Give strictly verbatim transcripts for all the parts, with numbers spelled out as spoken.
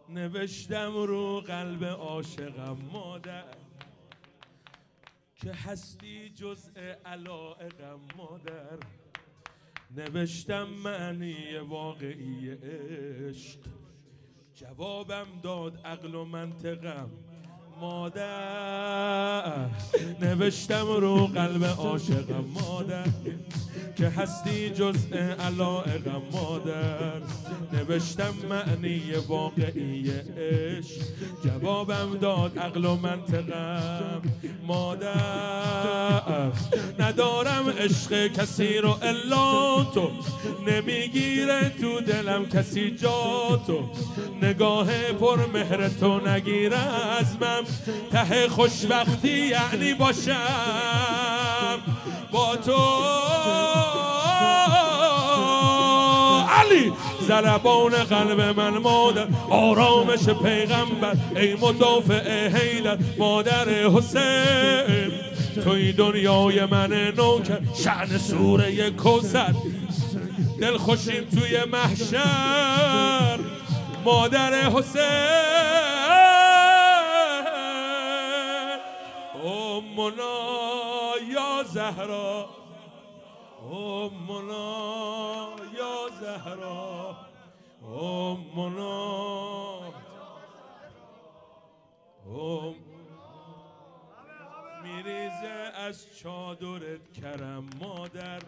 نوشتم رو قلب عاشقم مادر که هستی جزء علایقم مادر. نوشتم معنی واقعی عشق، جوابم داد عقل و منطقم مادر. نوشتم رو قلب عاشقم مادر که هستی جزء علایقم مادر. نوشتم معنی واقعی عشق، جوابم داد عقل و منطقم مادر. ندارم عشق کسی رو الا تو، نمیگیره تو دلم کسی جا تو. نگاه پر مهر تو نگیره از من، ته خوشبختی یعنی باشم با تو. علی ضربان قلب من مادر، آرامش پیغمبر، ای مدافع حیدر مادر حسین. توی دنیای من نوکر، شأن سوره کوثر، دل خوشیم توی محشر مادر حسین. امنا یا زهرا، امنا یا زهرا، امنا ام میریزه از چادرت کرم مادر.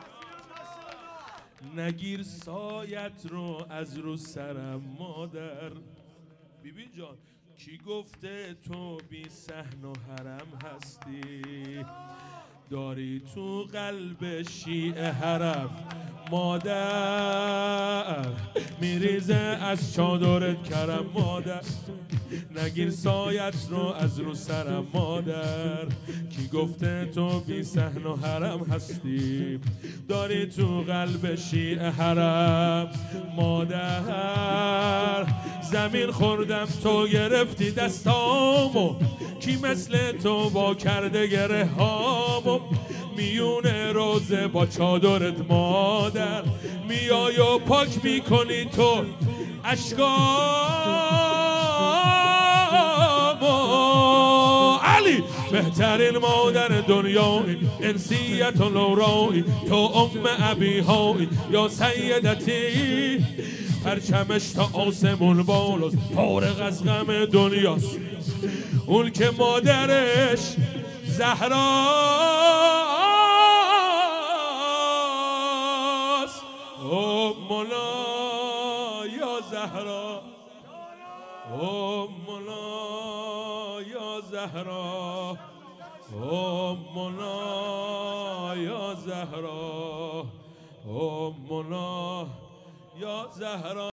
نگیر سایت رو از رو سرم مادر. بیبی جان کی گفته تو بی صحن و حرم هستی؟ داری تو قلب شیعه حرم مادر. میریزه از چادرت کرم مادر، نگیر سایت رو از رو سرم مادر. کی گفته تو بی صحن و حرم هستی؟ داری تو قلب شیعه حرم مادر. زمین خوردم تو گرفتی دستامو، کی مثل تو با کرده گره هامو. میون روزه با چادرت مادر، میای و پاک میکنی تو اشکامو. علی بهترین مادر دنیایی، انسیت و لورایی، تو ام ابیهایی یا سیدتی. پرچمش تا آسمون بالاست، فارغ از غم دنیاست، اون که مادرش زهراست. امنا یا زهرا، امنا یا زهرا، امنا یا زهرا، امنا یا زهرا.